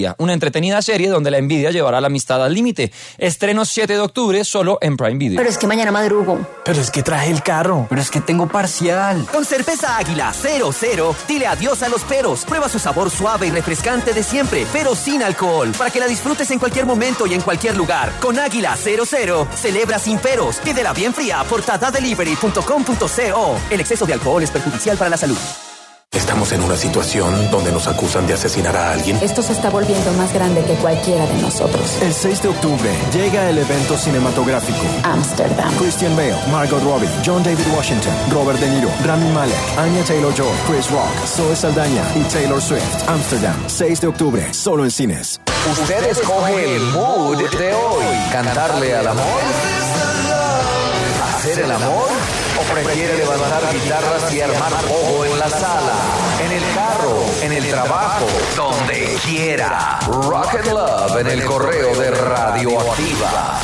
Envidia, una entretenida serie donde la envidia llevará la amistad al límite. Estreno 7 de octubre solo en Prime Video. Pero es que mañana madrugo. Pero es que traje el carro. Pero es que tengo parcial. Con Cerveza Águila 00, dile adiós a los peros. Prueba su sabor suave y refrescante de siempre, pero sin alcohol, para que la disfrutes en cualquier momento y en cualquier lugar. Con Águila 00, celebra sin peros. Pídela bien fría por tadadelivery.com.co. El exceso de alcohol es perjudicial para la salud. Estamos en una situación donde nos acusan de asesinar a alguien. Esto se está volviendo más grande que cualquiera de nosotros. El 6 de octubre llega el evento cinematográfico Amsterdam. Christian Bale, Margot Robbie, John David Washington, Robert De Niro, Rami Malek, Anya Taylor-Joy, Chris Rock, Zoe Saldaña y Taylor Swift. Amsterdam, 6 de octubre, solo en cines. Usted escoge el mood de hoy. ¿Cantarle al amor? ¿Hacer el amor? ¿O prefiere levantar guitarras y armar pogo en la sala, en el carro, en el trabajo, donde quiera? Rock and Love en el correo de Radioactiva.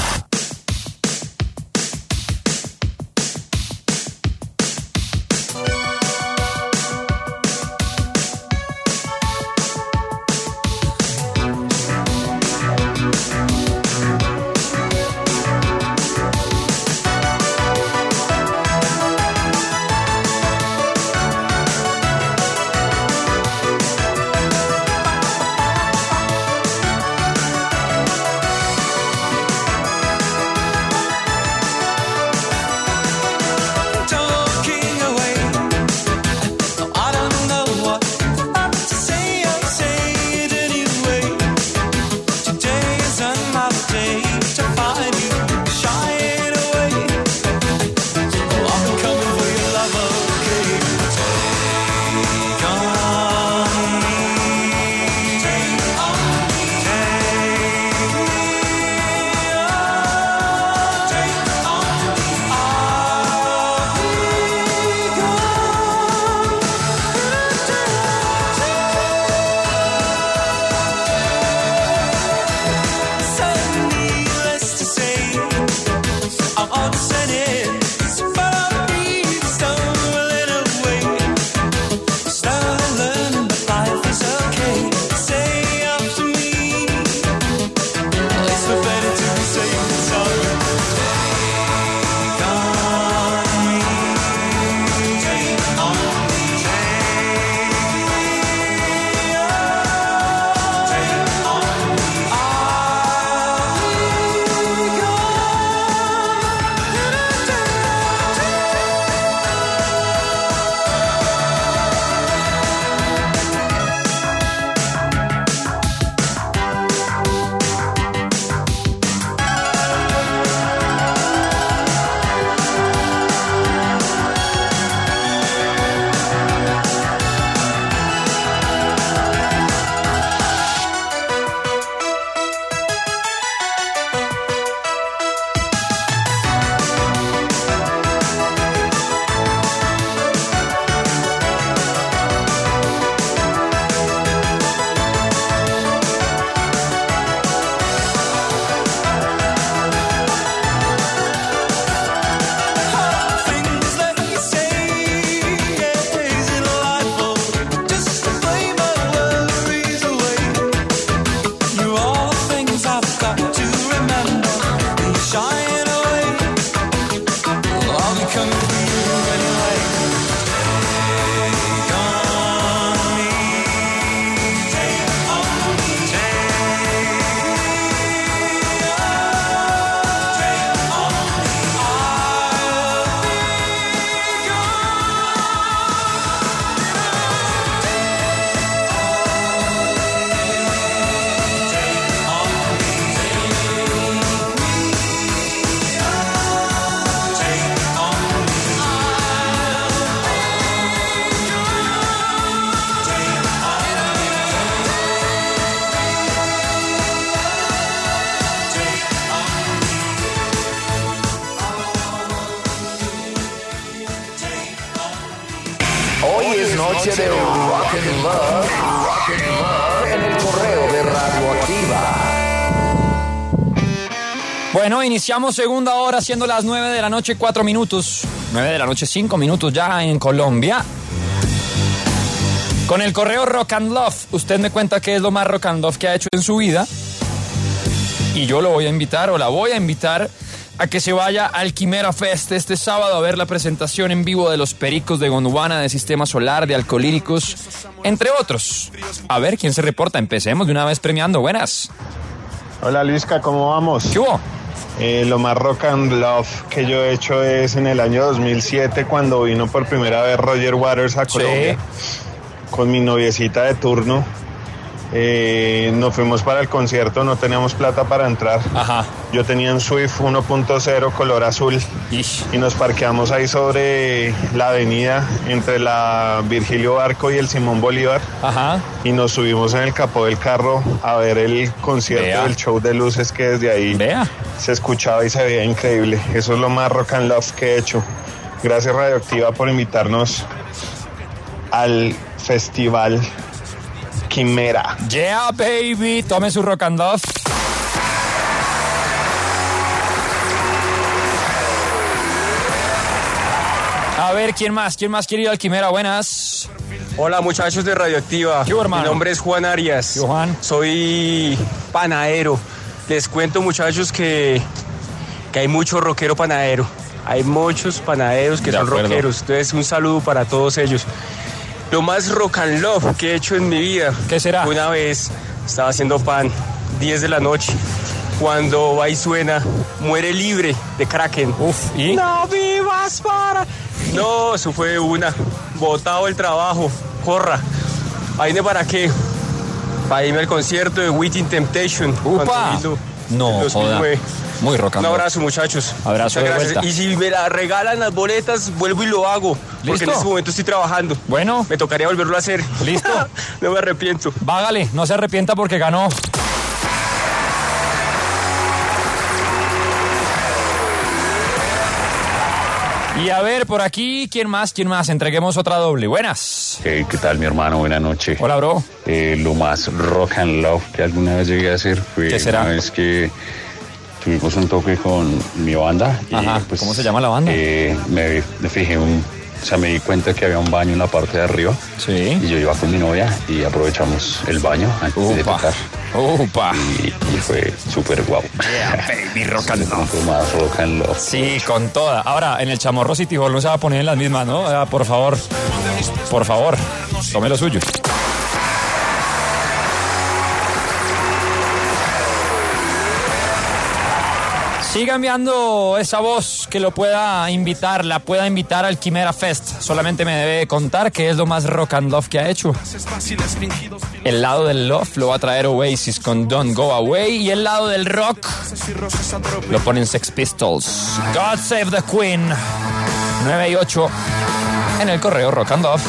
Noche de Rock and Love, en el correo de Radioactiva. Bueno, iniciamos segunda hora siendo las 9 de la noche 4 minutos. 9 de la noche 5 minutos ya en Colombia. Con el correo Rock and Love, usted me cuenta qué es lo más rock and love que ha hecho en su vida. Y yo lo voy a invitar, o la voy a invitar, a que se vaya al Quimera Fest este sábado a ver la presentación en vivo de Los Pericos de Gondwana, de Sistema Solar, de Alcolíricos, entre otros. A ver quién se reporta. Empecemos de una vez premiando. Buenas. Hola Luisca, ¿cómo vamos? ¿Qué hubo? Lo más rock and love que yo he hecho es en el año 2007 cuando vino por primera vez Roger Waters a Colombia con mi noviecita de turno. Nos fuimos para el concierto, no teníamos plata para entrar. Ajá. Yo tenía un Swift 1.0 color azul. Ish. Y nos parqueamos ahí sobre la avenida entre la Virgilio Barco y el Simón Bolívar. Ajá. Y nos subimos en el capó del carro a ver el concierto del show de luces que desde ahí se escuchaba y se veía increíble. Eso es lo más rock and love que he hecho. Gracias Radioactiva por invitarnos al festival Quimera. Yeah, baby. Tome su rock and love. A ver, ¿quién más quiere ir al Quimera? Buenas. Hola muchachos de Radioactiva. ¿Qué, hermano? Mi nombre es Juan Arias. ¿Qué, Juan? Soy panadero. Les cuento muchachos que hay mucho rockero panadero. Hay muchos panaderos que son rockeros. Entonces un saludo para todos ellos. Lo más rock and love que he hecho en mi vida. ¿Qué será? Una vez estaba haciendo pan, 10 de la noche, cuando va y suena Muere Libre de Kraken. Uf, ¿y? No vivas para... No, eso fue una. Botado el trabajo, corra. ¿Ahí para qué? Para irme al concierto de Within Temptation. ¡Upa! No, joda. Muy rock and roll. roll. Un abrazo, muchachos. Abrazo de vuelta. Y si me la regalan las boletas, vuelvo y lo hago. ¿Listo? Porque en este momento estoy trabajando. Bueno. Me tocaría volverlo a hacer. ¿Listo? No me arrepiento. Vágale, no se arrepienta porque ganó. Y a ver, por aquí, ¿quién más? Entreguemos otra doble. Buenas. ¿Qué tal, mi hermano? Buenas noches. Hola, bro. Lo más rock and love que alguna vez llegué a hacer fue ¿Qué será? Una vez que tuvimos un toque con mi banda. Ajá. Y, pues, ¿Cómo se llama la banda? Me fijé me di cuenta que había un baño en la parte de arriba. Sí. Y yo iba con mi novia y aprovechamos el baño antes de tocar. ¡Upa! Y fue súper guau. Yeah, baby, rock and love. Más rock and love. Sí, con toda. Ahora, en el Chamorro City Hall no se va a poner en las mismas, ¿no? Por favor, tome lo suyo. Siga enviando esa voz que lo pueda invitar, la pueda invitar al Quimera Fest. Solamente me debe contar qué es lo más rock and love que ha hecho. El lado del love lo va a traer Oasis con Don't Go Away. Y el lado del rock lo ponen Sex Pistols. God Save the Queen. 9 y 8 en el correo Rock and Love.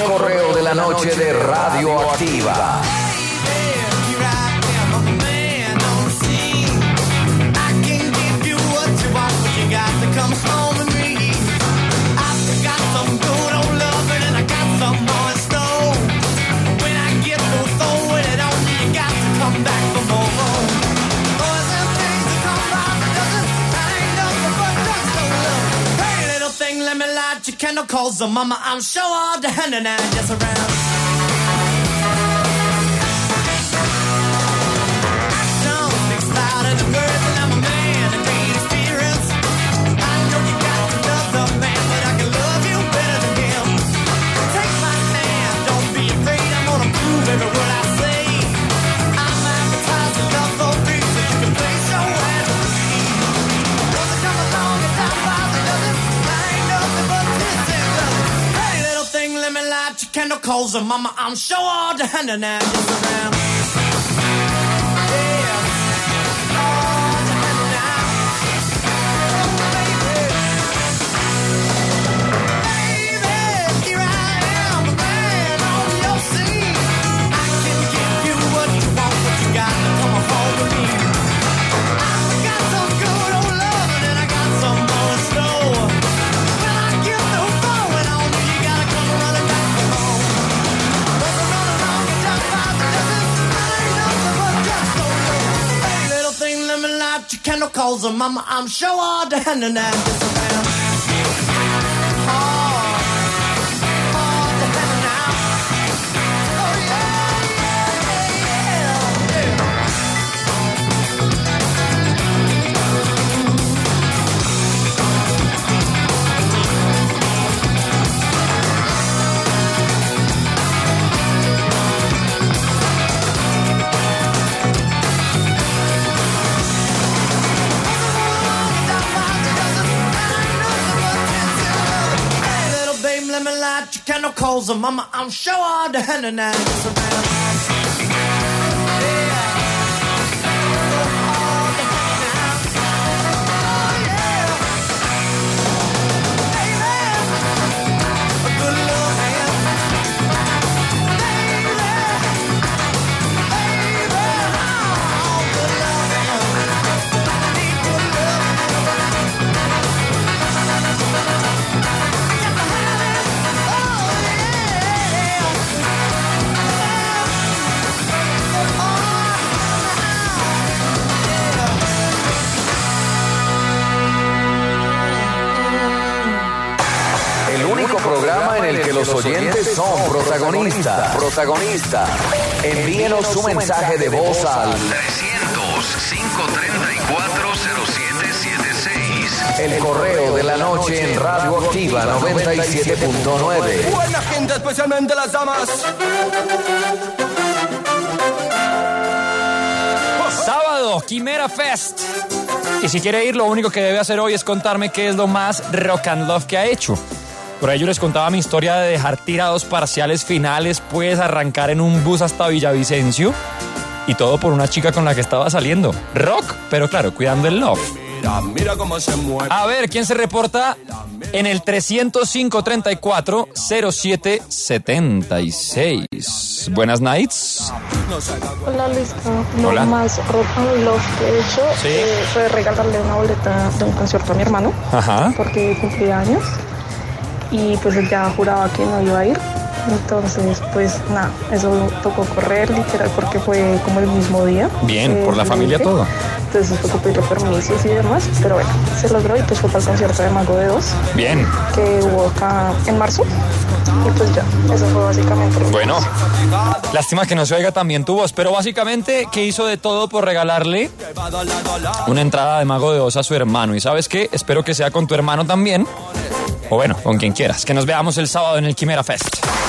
correo de la noche de Radioactiva. Candle calls the mama, I'm sure all the hand and I just around. Action speaks louder than words, and I'm a man of great experience. I know you got another man, but I can love you better than him. Take my hand, don't be afraid, I'm gonna prove every word I say. I'm advertising love for free, so you can place your hand on me. Doesn't come along and down by the dozen, I ain't nothing but let me light your candle calls and mama, I'm sure all the hand and I just around. Candle calls her mama, I'm sure all the hand and I just around. Candle calls her mama, I'm sure all the hand and I just around. Programa en el que los oyentes son protagonistas. Envíenos su mensaje de voz al 300-534-0776. El correo de la noche en Radioactiva 97.9. Buena gente, especialmente las damas. Sábado, Quimera Fest. Y si quiere ir, lo único que debe hacer hoy es contarme qué es lo más rock and love que ha hecho. Por ahí yo les contaba mi historia de dejar tirados parciales finales, pues arrancar en un bus hasta Villavicencio y todo por una chica con la que estaba saliendo. Rock, pero claro, cuidando el love. Mira cómo se mueve. A ver, ¿quién se reporta en el 305-34-0776? Buenas nights. Hola, Luis. Lo más rock and love que he hecho fue regalarle una boleta de un concierto a mi hermano. Ajá. Porque cumplía años. Y pues él ya juraba que no iba a ir, entonces pues nada, eso tocó correr literal porque fue como el mismo día. Bien, por la familia todo. Entonces tocó pedirle permisos y demás, pero bueno, se logró y pues fue para el concierto de Mago de Oz. Bien. Que hubo acá en marzo y pues ya, eso fue básicamente. Bueno, lástima que no se oiga también tu voz, pero básicamente que hizo de todo por regalarle una entrada de Mago de Oz a su hermano. Y ¿sabes qué? Espero que sea con tu hermano también. O bueno, con quien quieras. Que nos veamos el sábado en el Quimera Fest.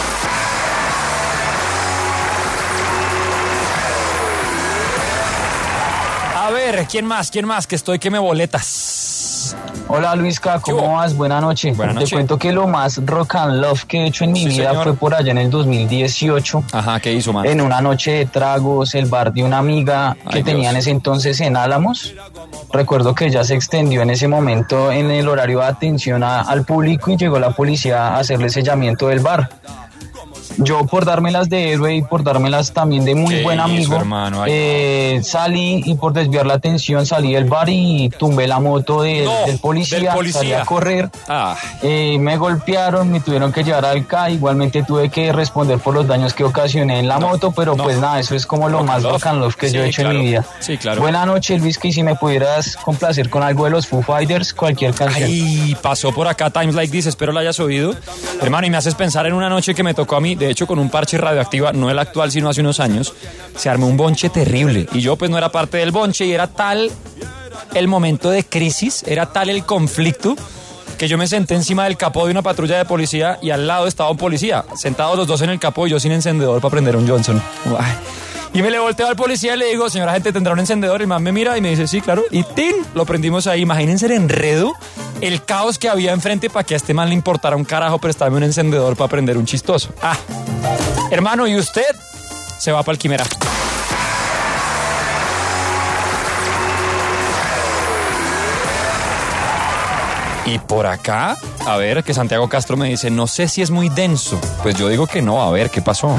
A ver, ¿quién más? Que estoy que me boletas. Hola Luisca, ¿cómo vas? Buenas noches. Te cuento que lo más rock and love que he hecho en mi vida fue por allá en el 2018. Ajá, ¿qué hizo, man? En una noche de tragos, el bar de una amiga que tenía en ese entonces en Álamos. Recuerdo que ya se extendió en ese momento en el horario de atención al público y llegó la policía a hacerle sellamiento del bar. yo por dármelas de héroe y por dármelas también de muy buen amigo, hermano? salí y por desviar la atención salí del bar y tumbé la moto del policía, salí a correr, me golpearon, me tuvieron que llevar al CAI, igualmente tuve que responder por los daños que ocasioné en la moto, pero pues nada, eso es como lo más rock and love que yo he hecho en mi vida. Sí, claro. Buenas noches, Luis, que si me pudieras complacer con algo de los Foo Fighters, cualquier canción. Ay, pasó por acá Times Like This, espero la hayas oído. Hermano, y me haces pensar en una noche que me tocó a mí, de hecho con un parche Radioactiva, no el actual, sino hace unos años, se armó un bonche terrible, y yo pues no era parte del bonche, y era tal el momento de crisis, era tal el conflicto, que yo me senté encima del capó de una patrulla de policía, y al lado estaba un policía, sentados los dos en el capó, y yo sin encendedor para prender un Johnson. Ay. Y me le volteo al policía y le digo, señora gente, ¿tendrá un encendedor? Y el man me mira y me dice, sí, claro. Y ¡tin! Lo prendimos ahí. Imagínense el enredo, el caos que había enfrente para que a este man le importara un carajo prestarme un encendedor para prender un chistoso. Hermano, ¿y usted? Se va para el Quimera. Y por acá, a ver, que Santiago Castro me dice, no sé si es muy denso. Pues yo digo que no, a ver, ¿qué pasó?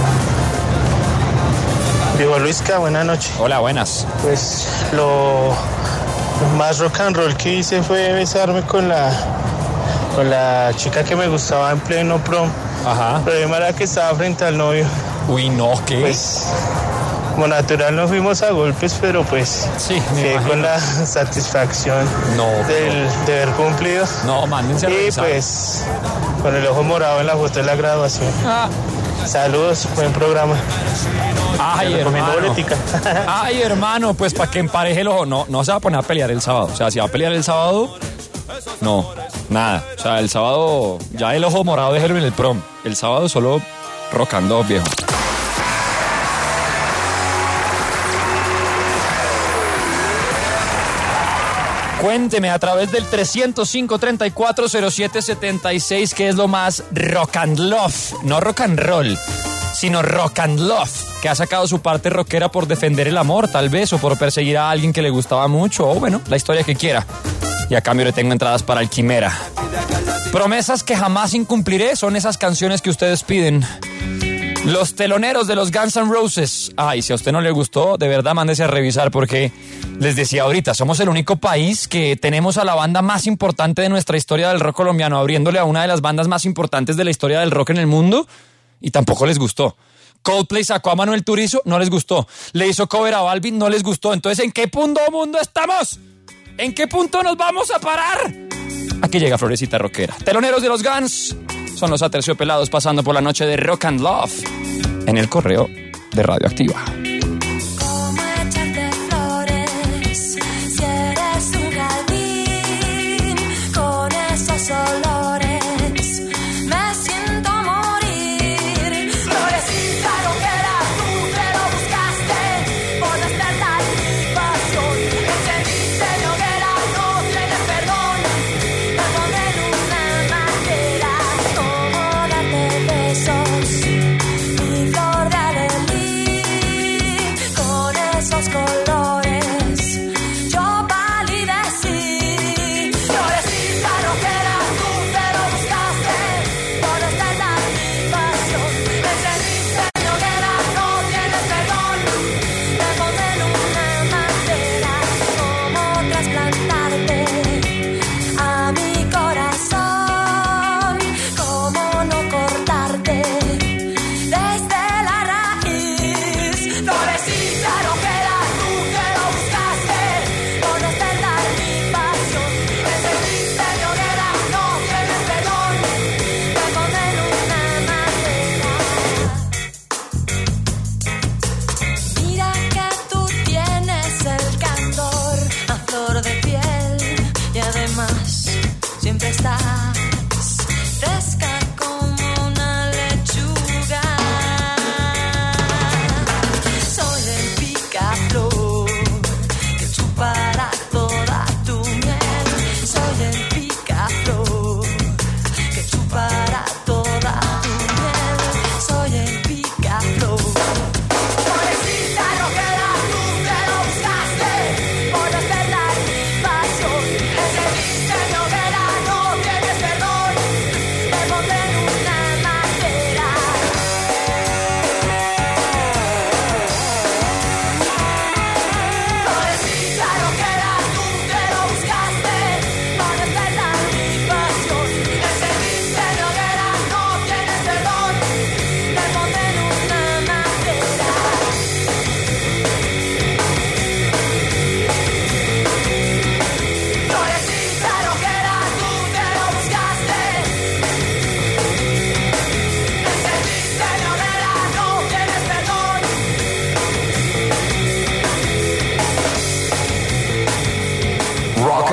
Digo, Luisca, buenas noches. Hola, buenas. Pues lo más rock and roll que hice fue besarme con la chica que me gustaba en pleno prom. Ajá. El problema era que estaba frente al novio. Uy, no, ¿qué? Pues, como natural nos fuimos a golpes, pero pues sí, quedé con la satisfacción de haber cumplido. No, mándense a revisar. Y pues, con el ojo morado en la foto de la graduación. Saludos, buen programa. Ay, hermano. Ay, hermano, pues para que empareje el ojo. No se va a poner a pelear el sábado. O sea, si va a pelear el sábado, no, nada. O sea, el sábado, ya el ojo morado déjelo en el prom. El sábado solo rock and roll, viejo. Cuénteme a través del 305-3407-76 qué es lo más rock and love, no rock and roll, sino rock and love, que ha sacado su parte rockera por defender el amor, tal vez, o por perseguir a alguien que le gustaba mucho, o bueno, la historia que quiera. Y a cambio le tengo entradas para el Quimera. Promesas que jamás incumpliré son esas canciones que ustedes piden. Los teloneros de los Guns N' Roses. Ay, si a usted no le gustó, de verdad mándese a revisar, porque les decía ahorita, somos el único país que tenemos a la banda más importante de nuestra historia del rock colombiano, abriéndole a una de las bandas más importantes de la historia del rock en el mundo, y tampoco les gustó. Coldplay sacó a Manuel Turizo, no les gustó. Le hizo cover a Balvin, no les gustó. Entonces, ¿en qué punto mundo estamos? ¿En qué punto nos vamos a parar? Aquí llega Florecita Rockera. Teloneros de los Guns son los Aterciopelados pasando por la noche de Rock and Love en el correo de Radioactiva.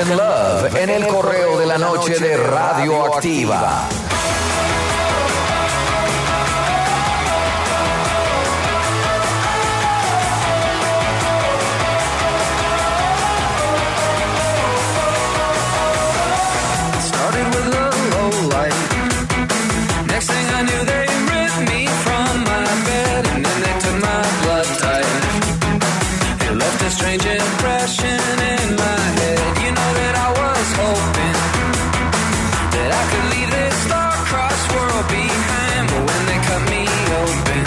and Love en el correo de la noche de Radioactiva. Started with a low light. Next thing I knew, they ripped me from my bed, and then they took my blood type. It left a strange impression in my head. You know that I was hoping that I could leave this star-crossed world behind, but when they cut me open,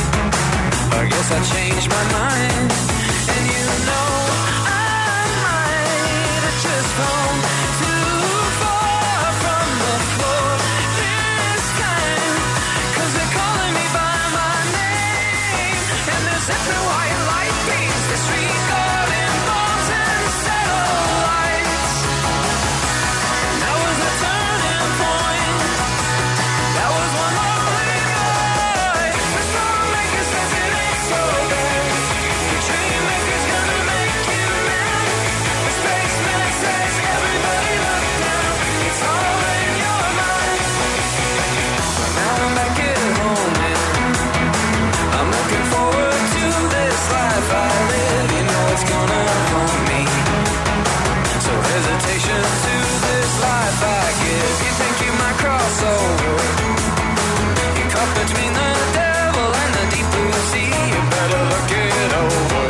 I guess I changed my mind. And you know, I might have just gone too far from the floor this time, 'cause they're calling me by my name, and there's every white light beams disregarding bombs and satellites. That was a turning point. That was one lonely night. The stormmaker says it ain't so bad. The dreammaker's gonna make you mad. The spaceman says everybody look down. It's all in your mind. But now I'm back at home and I'm looking forward to this life I live. You know it's gonna haunt me. So hesitation to this life I give. You think you might cross over. You're caught between the devil and the deep blue sea. You better look it over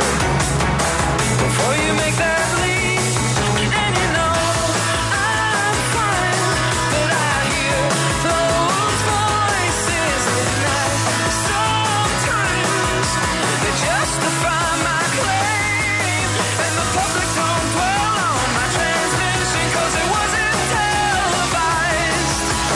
before you make that leap. And you know I'm fine, but I hear those voices at night. Sometimes they justify my claim, and the public don't dwell on my transmission 'cause it wasn't televised.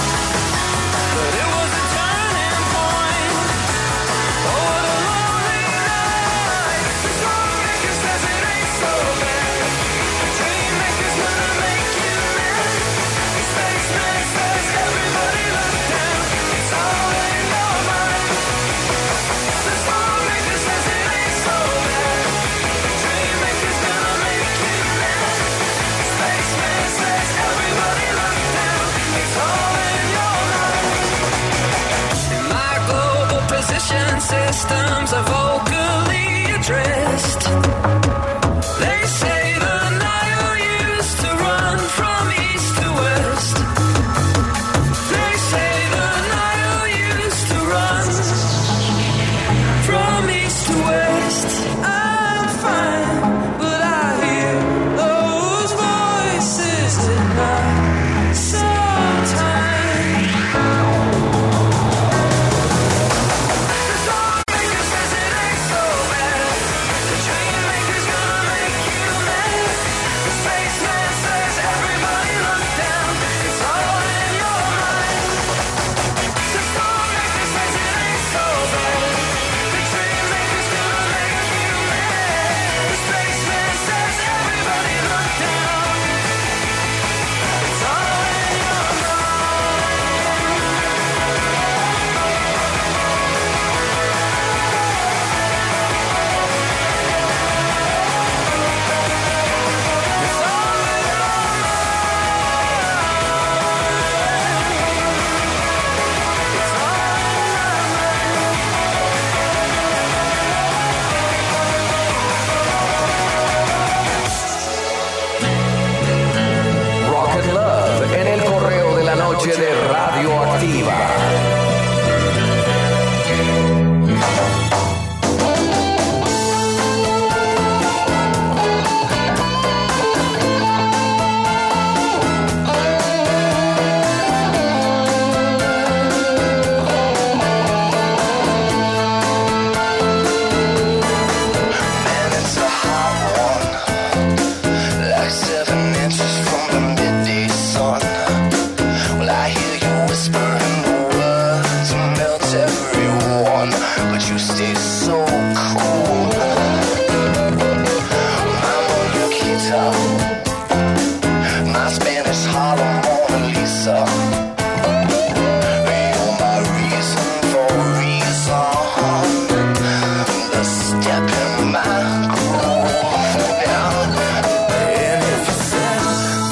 But it was a turning point. Oh, what a lonely night. The stormmaker says it ain't so bad. The dreammaker's gonna make you mad. The spaceman says everybody look down. It's all in your mind. The stormmaker says it ain't so bad. The dreammaker's gonna make you mad. The spaceman says everybody look down. It's all in your mind. My global position systems are vocally addressed. They say the Nile used to run from east to west. They say the Nile used to run from east to west. I'm fine, but I hear those voices at night. Sometimes the stormmaker says it ain't so bad. The dreammaker's gonna make you mad. The spaceman says everybody look down. It's all in your mind. The stormmaker says it ain't so bad. The dreammaker's gonna make you mad. The spaceman says everybody look down. It's all in your Rock and Love en el correo de la noche de Radioactiva. Man, it's a hot one, like 7 inches from the midday sun. Well, I hear you whispering the words, melt everyone, but you stay so cool. I'm on your guitar, my Spanish Harlem Mona Lisa. You're my reason for reason, the step in my groove. Yeah. And if you said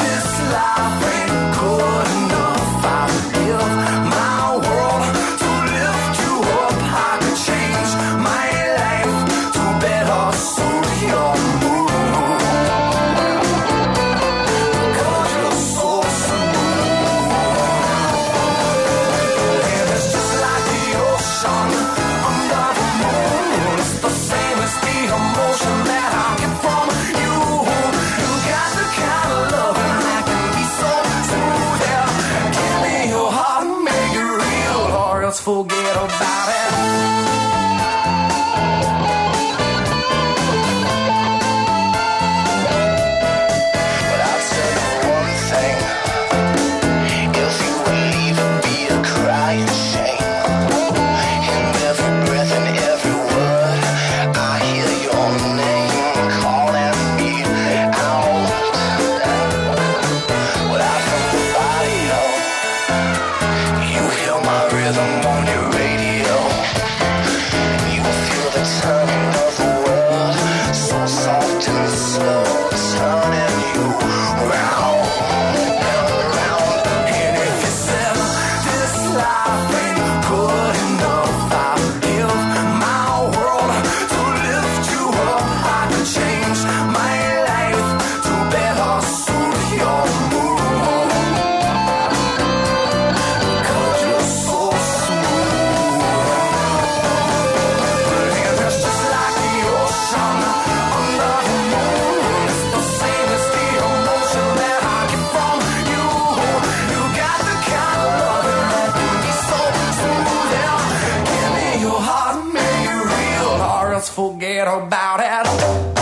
let's forget about it.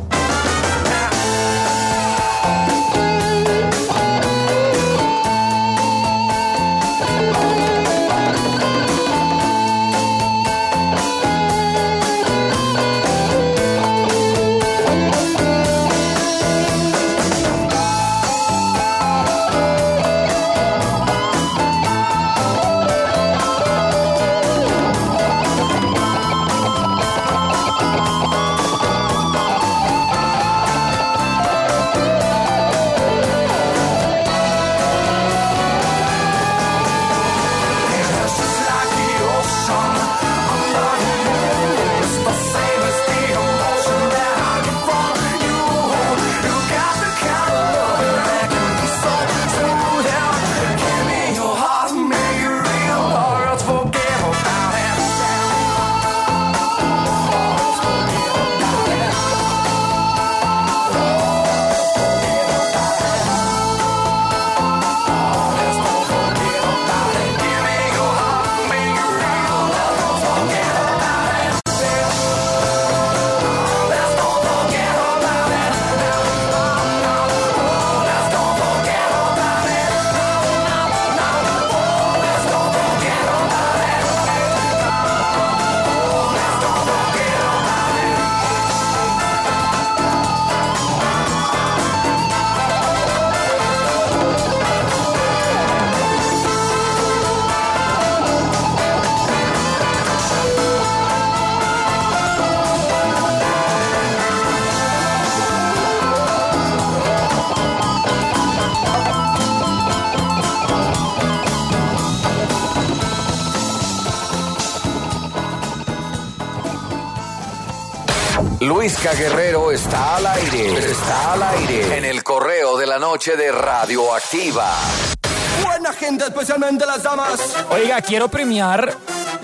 Luisca Guerrero está al aire. Está al aire en el correo de la noche de Radioactiva. Buena gente, especialmente las damas. Oiga, quiero premiar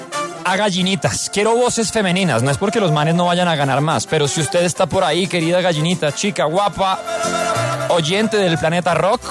a gallinitas. Quiero voces femeninas. No es porque los manes no vayan a ganar más, pero si usted está por ahí, querida gallinita, chica, guapa, oyente del Planeta Rock,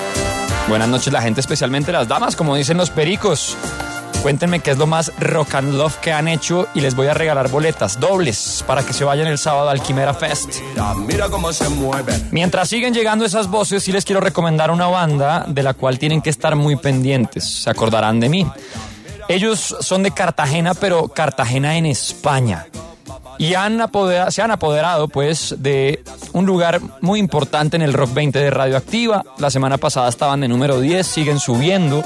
buenas noches la gente, especialmente las damas, como dicen los pericos. Cuéntenme qué es lo más rock and love que han hecho y les voy a regalar boletas dobles para que se vayan el sábado al Quimera Fest. Mira cómo se mueve. Mientras siguen llegando esas voces, sí les quiero recomendar una banda de la cual tienen que estar muy pendientes. Se acordarán de mí. Ellos son de Cartagena, pero Cartagena en España. Y se han apoderado, pues, de un lugar muy importante en el Rock 20 de Radioactiva. La semana pasada estaban de número 10, siguen subiendo.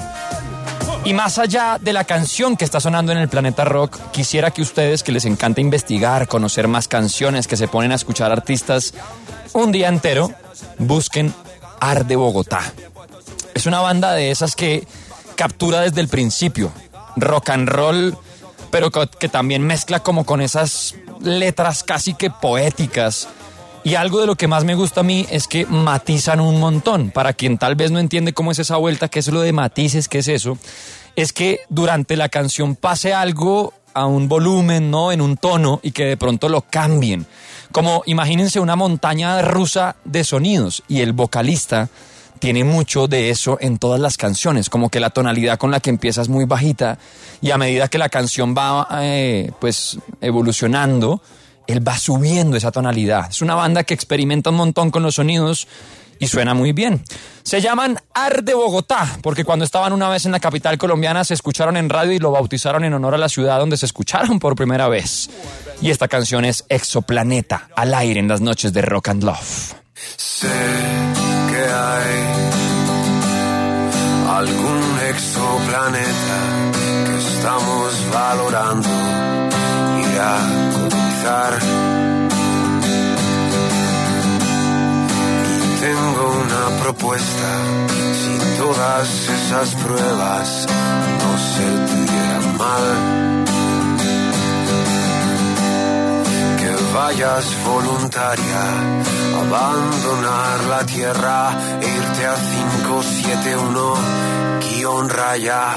Y más allá de la canción que está sonando en el Planeta Rock, quisiera que ustedes, que les encanta investigar, conocer más canciones, que se ponen a escuchar artistas un día entero, busquen Arde Bogotá. Es una banda de esas que captura desde el principio rock and roll, pero que también mezcla como con esas letras casi que poéticas. Y algo de lo que más me gusta a mí es que matizan un montón. Para quien tal vez no entiende cómo es esa vuelta, qué es lo de matices, qué es eso, es que durante la canción pase algo a un volumen, ¿no? En un tono, y que de pronto lo cambien. Como imagínense una montaña rusa de sonidos, y el vocalista tiene mucho de eso en todas las canciones, como que la tonalidad con la que empieza es muy bajita, y a medida que la canción va pues evolucionando, él va subiendo esa tonalidad. Es una banda que experimenta un montón con los sonidos y suena muy bien. Se llaman Arde Bogotá, porque cuando estaban una vez en la capital colombiana se escucharon en radio y lo bautizaron en honor a la ciudad donde se escucharon por primera vez. Y esta canción es Exoplaneta, al aire en las noches de Rock and Love. Sé que hay algún exoplaneta que estamos valorando ir a colonizar. Y tengo una propuesta: si todas esas pruebas no se tuvieran mal, que vayas voluntaria a abandonar la tierra e irte a 571-9A.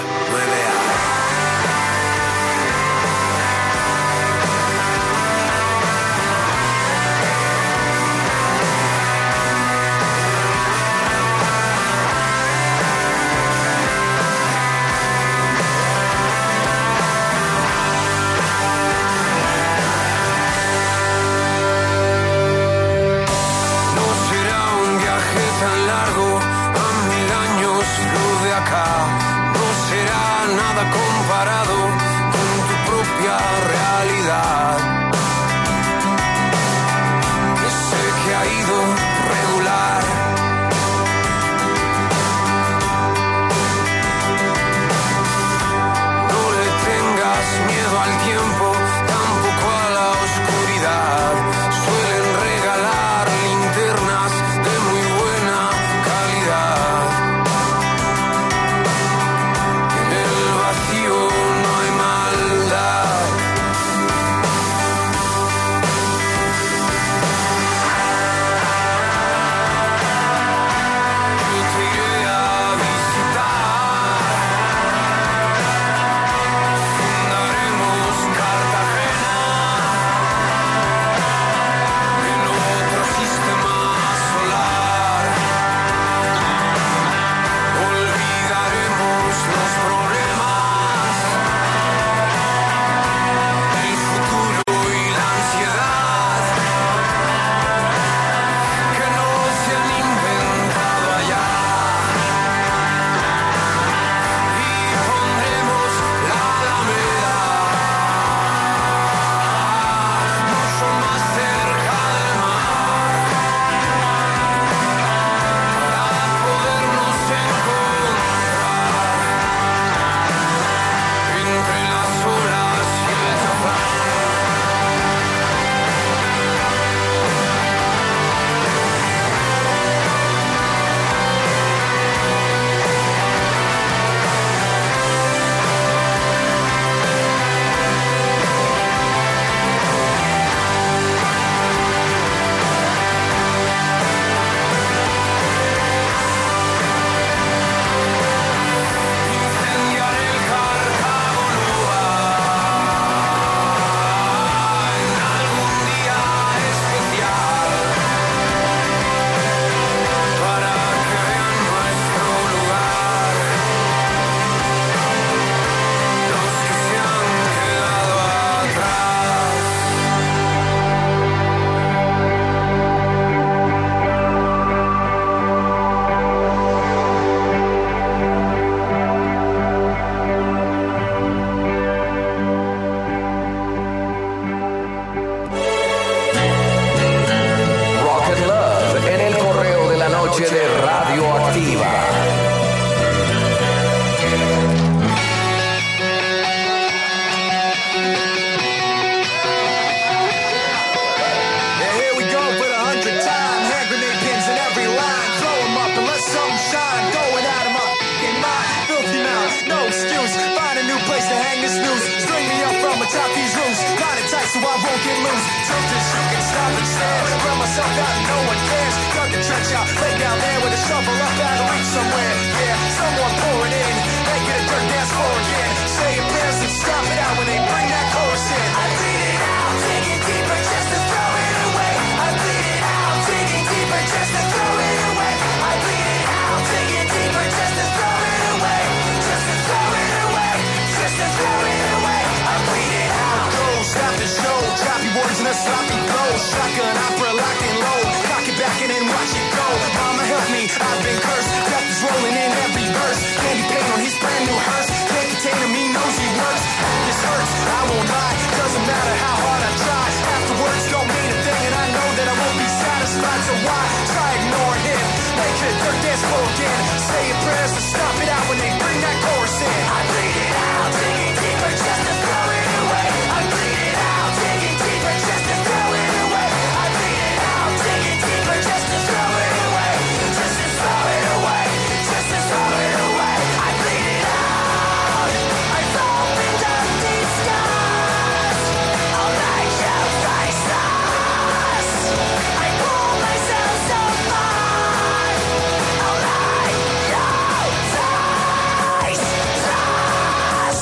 so I won't get loose. Just as you can stop and stare. Run myself out and no one cares. Dug the trench out, lay down there with a shovel up out of reach somewhere. Yeah, someone pour it in. Make it a dirt dance floor again. Say your prayers and stop it out when they bring that chorus in. I bleed it out, digging deeper just to throw it away. I bleed it out, digging deeper just to throw it away. I bleed it out, digging deeper just to throw it away. Just to throw it away. Just to throw it away. I bleed it out. Go, stop the show. Choppy words and a sloppy flow. Shotgun opera locked and low. Cock it back and then watch it go. Mama help me, I've been cursed. Death is rolling in every verse. Candy paint on his brand new hearse. Can't contain him, he knows he works. This hurts, I won't lie. Doesn't matter how hard I try. Afterwards don't mean a thing, and I know that I won't be satisfied. So why try ignoring him? Make it a dirt dance floor again. Say your prayers to stop it out when they bring that chorus in. I bleed it out, digging deeper just to throw it away. I bleed it out, digging deeper just to throw it away. I bleed it out, digging deeper just to throw it away. Just to throw it away. Just to throw it away. I bleed it out. I've opened up these scars. I'll make you face us. I pull myself so far. I'll make you face us.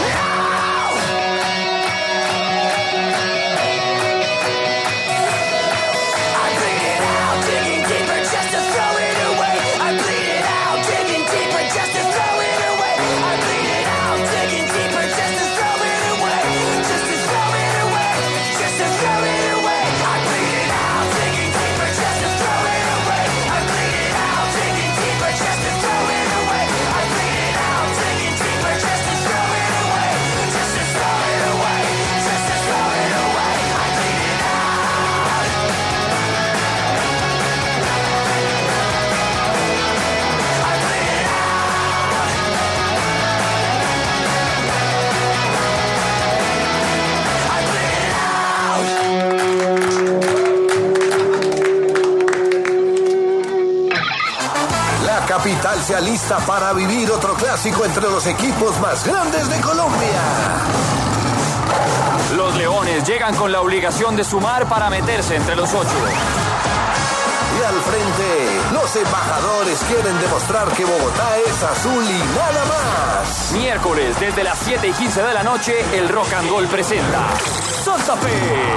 I bleed it out, digging deeper just to throw it away. I bleed it out, digging deeper just to throw it away. I bleed it out, digging deeper just to throw it away. Just to throw it away. Just to throw it away. I bleed it out, digging deeper just to throw it away. I bleed it out, digging deeper just to throw it away. I bleed it out, digging deeper just to throw it away. Just to throw it away. Just to throw it away. I bleed it out. I bleed it La capital se alista para vivir otro clásico entre los equipos más grandes de Colombia. Los Leones llegan con la obligación de sumar para meterse entre los 8. Y al frente, los embajadores quieren demostrar que Bogotá es azul y nada más. Miércoles, desde las 7:15 de la noche, el Rock and Roll presenta Santa Fe.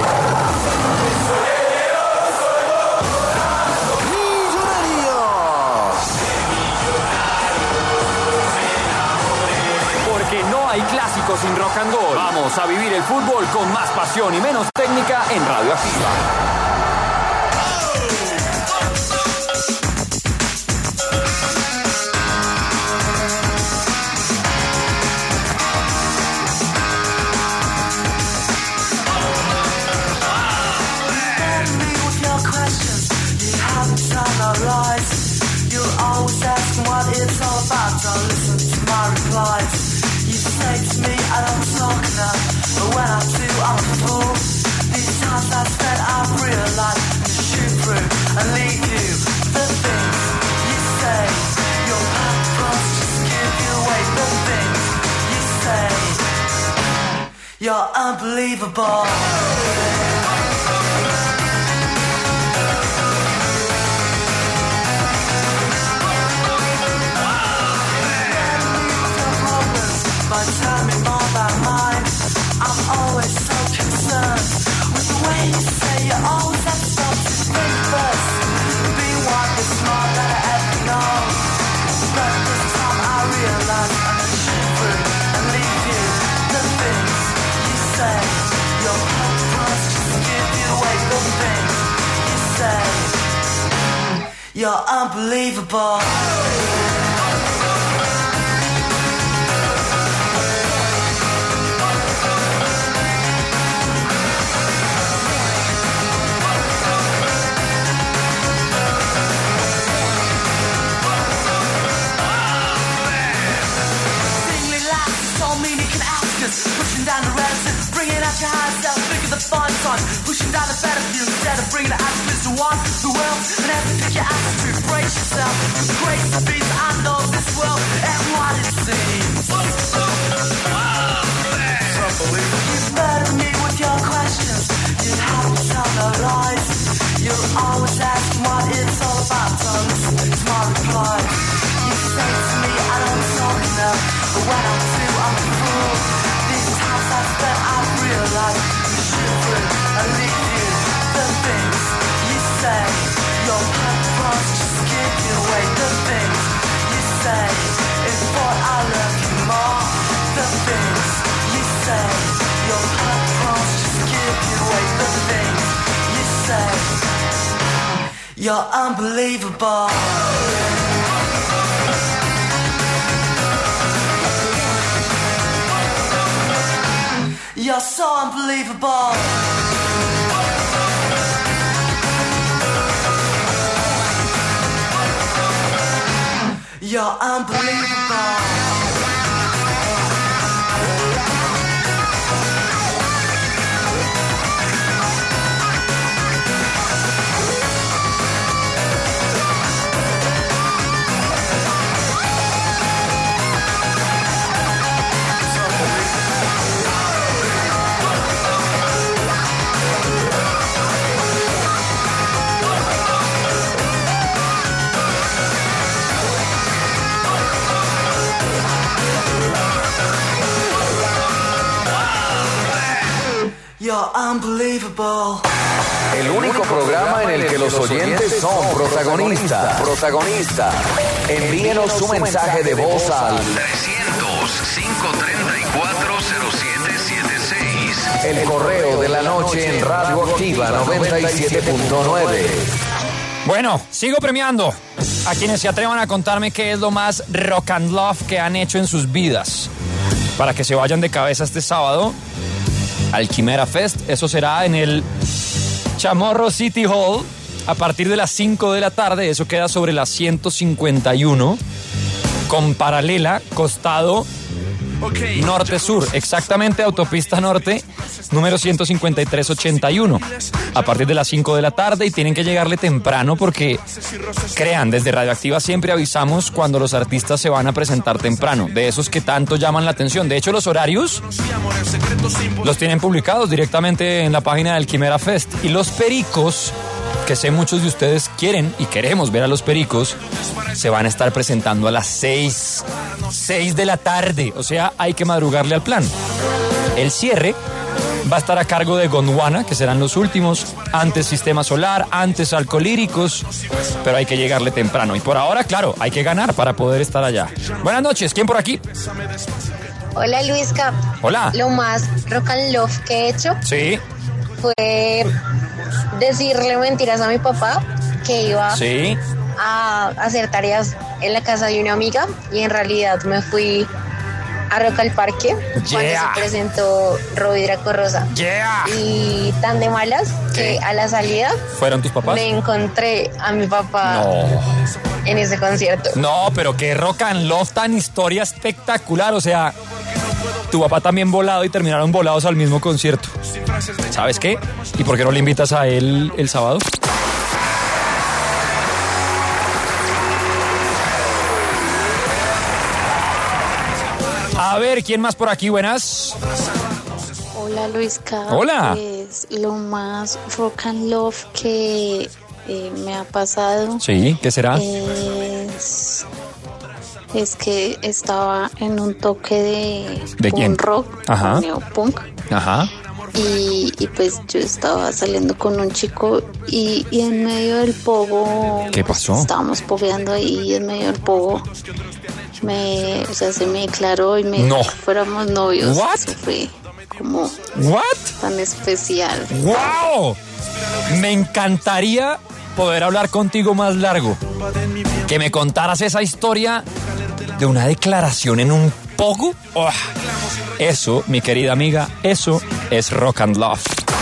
Porque no hay clásicos sin rock and roll. Vamos a vivir el fútbol con más pasión y menos técnica en Radio Activa. You'll always ask what it's all about. Don't listen to my replies. You say to me I don't talk enough, but when I do, I'm a fool. These times I spent, I've realized to shoot through and leave you the things you say. Your purpose just give you away. The things you say. You're unbelievable. By telling me more about mine, I'm always so concerned with the way you say you always have to stop to think first. Being one is smart that I ever know, but this time I realize I'm gonna shoot through and leave you the things you say. Your purpose just to give you away. The things you say. You're unbelievable. Pushing down the relative, bringing out your high self, bigger the fun time. Pushing down the better view instead of bringing the attitudes to one, the world, and have to pick your attitude. Brace yourself, cause grace is beast. I know this world and what it seems. You murder me with your questions. like shivering and leaving the things you say. Your heart wants to give you away. The things you say is what I love you more. The things you say. Your heart wants to give you away. The things you say. You're unbelievable. You're so unbelievable. You're unbelievable. You're unbelievable. El único programa en el que los oyentes son protagonistas. Envíenos su mensaje de voz al 300-534-0776. El correo de la noche en Radioactiva 97.9. Bueno, sigo premiando a quienes se atrevan a contarme qué es lo más rock and love que han hecho en sus vidas. Para que se vayan de cabeza este sábado al Quimera Fest. Eso será en el Chamorro City Hall a partir de las 5 de la tarde. Eso queda sobre la 151 con paralela, costado norte-sur, exactamente autopista norte, número 15381. A partir de las 5 de la tarde, y tienen que llegarle temprano porque, crean, desde Radioactiva siempre avisamos cuando los artistas se van a presentar temprano, de esos que tanto llaman la atención. De hecho, los horarios los tienen publicados directamente en la página del Quimera Fest. Y los Pericos, que sé muchos de ustedes quieren y queremos ver a los Pericos, se van a estar presentando a las 6 de la tarde. O sea, hay que madrugarle al plan. El cierre va a estar a cargo de Gondwana, que serán los últimos. Antes Sistema Solar, antes Alcolíricos, pero hay que llegarle temprano. Y por ahora, claro, hay que ganar para poder estar allá. Buenas noches, ¿quién por aquí? Hola, Luisca. Hola. Lo más rock and love que he hecho fue decirle mentiras a mi papá que iba a hacer tareas en la casa de una amiga, y en realidad me fui a Rock al Parque cuando se presentó Robbie Draco Rosa. Y tan de malas que a la salida ¿fueron tus papás? Me encontré a mi papá en ese concierto. No, pero qué rock and love, tan historia espectacular. O sea, tu papá también volado y terminaron volados al mismo concierto. ¿Sabes qué? ¿Y por qué no le invitas a él el sábado? A ver, ¿quién más por aquí? Buenas. Hola, Luisca. Hola. Pues lo más rock and love que me ha pasado. Sí, ¿qué será? Es que estaba en un toque ¿De punk quién? rock, neopunk. Ajá. Y pues yo estaba saliendo con un chico y en medio del pogo. ¿Qué pasó? Estábamos pogueando ahí, y en medio del pogo se me declaró y me dijo que fuéramos novios. ¿What? Eso fue como tan especial. ¡Wow! Me encantaría poder hablar contigo más largo. Que me contaras esa historia de una declaración en un pogo. Oh, eso, mi querida amiga, eso es rock and love.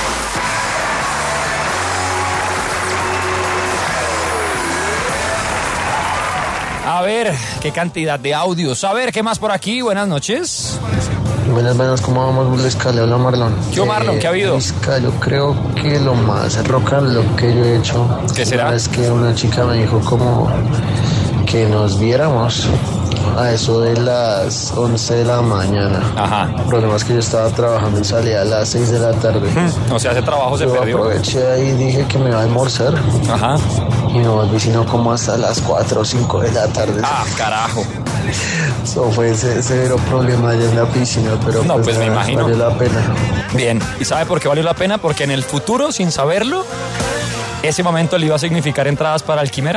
A ver, qué cantidad de audios. A ver, ¿qué más por aquí? Buenas noches. Buenas, ¿cómo vamos, Luisca? Le habla Marlon. Yo, Marlon, ¿qué ha habido? Luisca, yo creo que lo más rock and roll que yo he hecho. ¿Qué será? Es que una chica me dijo como que nos viéramos a eso de las 11 de la mañana. Ajá. El problema es que yo estaba trabajando y salía a las 6 de la tarde. O sea, ese trabajo se perdió. Aproveché ahí y dije que me iba a almorzar. Ajá. Y no volví sino como hasta las 4 o 5 de la tarde. Ah, carajo. Eso fue severo problema allá en la piscina, pero no, pues me imagino. Valió la pena. Bien, ¿y sabe por qué valió la pena? Porque en el futuro, sin saberlo, ese momento le iba a significar entradas para el Quimera.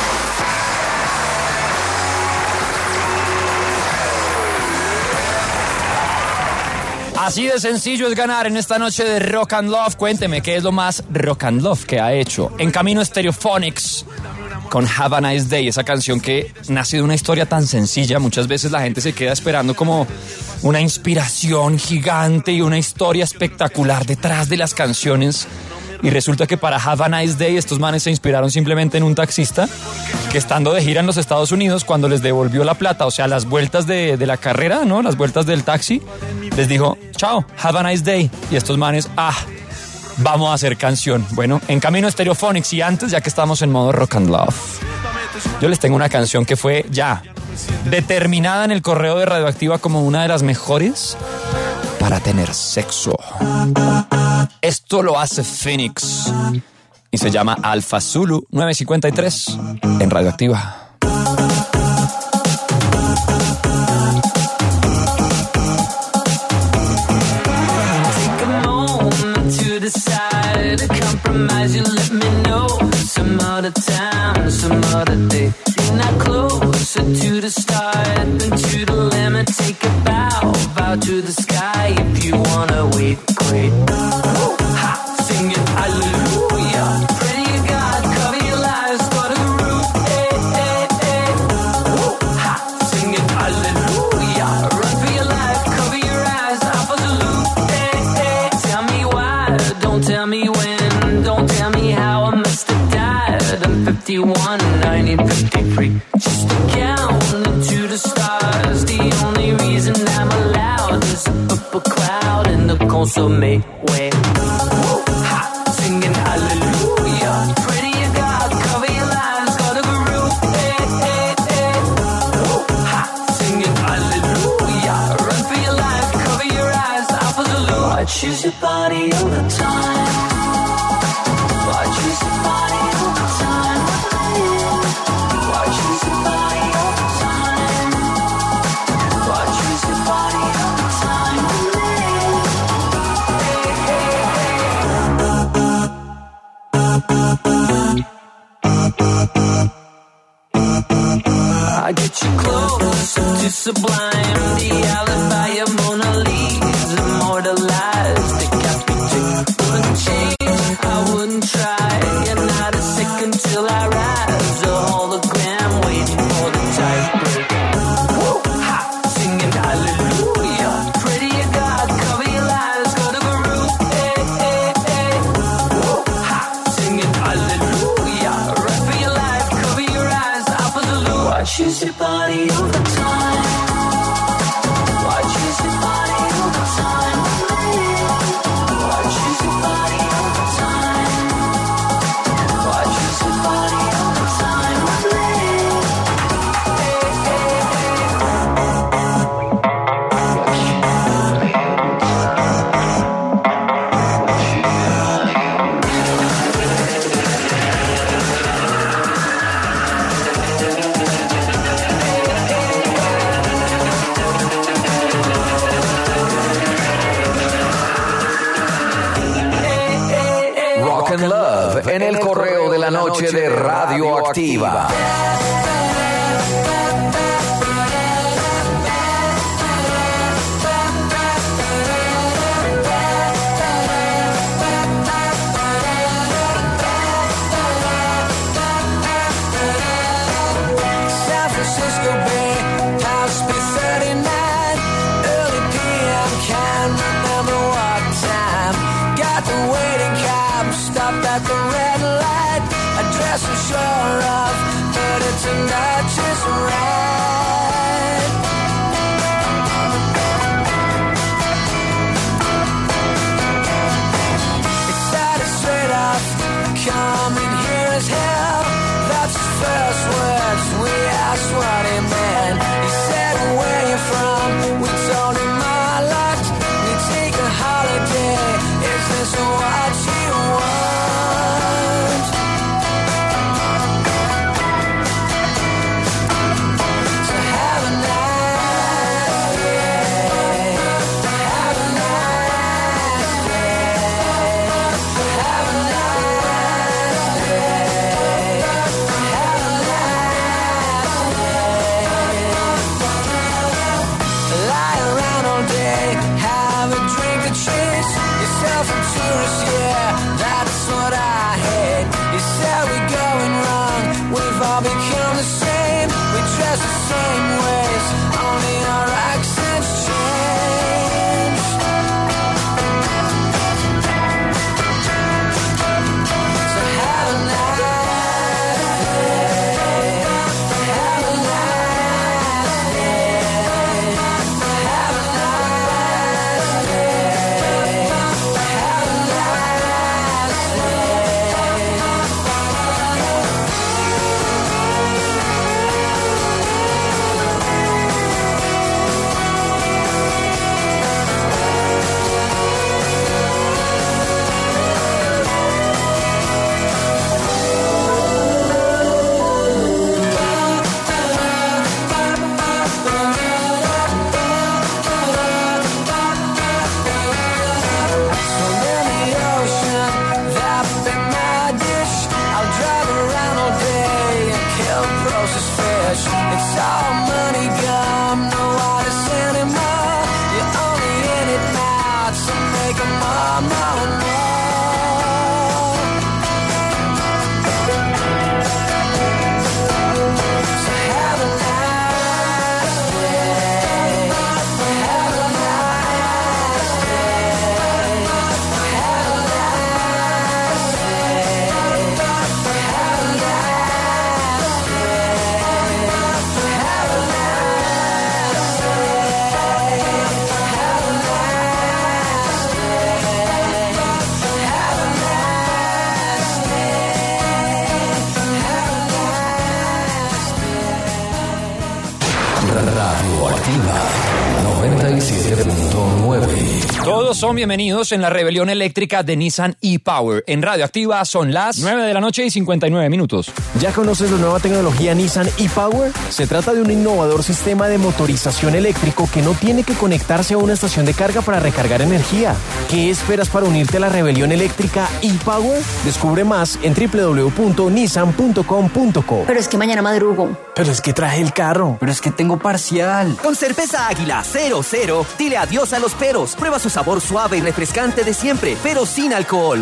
Así de sencillo es ganar en esta noche de Rock and Love. Cuénteme, ¿qué es lo más Rock and Love que ha hecho? En camino Stereophonics con Have a Nice Day, esa canción que nace de una historia tan sencilla. Muchas veces la gente se queda esperando como una inspiración gigante y una historia espectacular detrás de las canciones. Y resulta que para Have a Nice Day estos manes se inspiraron simplemente en un taxista que, estando de gira en los Estados Unidos, cuando les devolvió la plata, o sea, las vueltas de la carrera, ¿no? Las vueltas del taxi, les dijo, chao, have a nice day. Y estos manes, vamos a hacer canción. Bueno, en camino Stereophonics, y antes, ya que estamos en modo Rock and Love, yo les tengo una canción que fue ya determinada en el correo de Radioactiva como una de las mejores para tener sexo. Esto lo hace Phoenix y se llama Alpha Zulu 953 en Radioactiva. Decide to compromise, you let me know some other time, some other day. You're not closer to the start than to the limit. Take a bow to the sky if you wanna wait, great. Ha, singing hallelujah. Pray to God, cover your lives, go to the roof. Hey, hey, hey. Ha, singing hallelujah. Run for your life, cover your eyes, Alpha Zulu. Hey, hey. Tell me why, don't tell me when, don't tell me how I must have died. I'm 51, 1953. Just a count into the stars. The only reason I'm allowed is up a cloud in the consommé way. Ha, singing hallelujah. Pray to your God, cover your lives, go to the roof. Hey, hey, hey. Ha, singing hallelujah. Run for your life, cover your eyes, Alpha Zulu. I choose your body over time. I choose your body over time. I choose your body over time. I choose your body over time. I get you close to sublime. The alibi of Mona Lisa, immortalized, decapitate. Wouldn't change, I wouldn't try. You're not a second till I rise. A hologram waiting for the tiebreak. Ha, singing hallelujah. Pray to your God, cover your lives, go to the roof. Hey, hey, hey. Ha, singing hallelujah. Run for your life, cover your eyes, Alpha Zulu. I choose your body over time. I choose your body over time. I choose your body over time. I choose your body over time. Rock and Love en el correo de la noche de Radioactiva. San Francisco Bay, House B39, early PM, can't remember what time. Got the waiting cab, stopped at the red light. Address I'm sure of, but it turned out just right. It started straight off, coming here as hell. That's his first words, we asked what he meant. He said, where you from? We told him our lot. We take a holiday, is this what you want? To have a Radioactiva 97.9. Todos son bienvenidos en la rebelión eléctrica de Nissan e-Power. En Radioactiva son las 9:59 p.m. ¿Ya conoces la nueva tecnología Nissan e-Power? Se trata de un innovador sistema de motorización eléctrico que no tiene que conectarse a una estación de carga para recargar energía. ¿Qué esperas para unirte a la rebelión eléctrica e-Power? Descubre más en www.nissan.com.co. Pero es que mañana madrugo. Pero es que traje el carro. Pero es que tengo parcial. Con cerveza Águila 00, dile adiós a los peros. Prueba su sabor suave y refrescante de siempre, pero sin alcohol.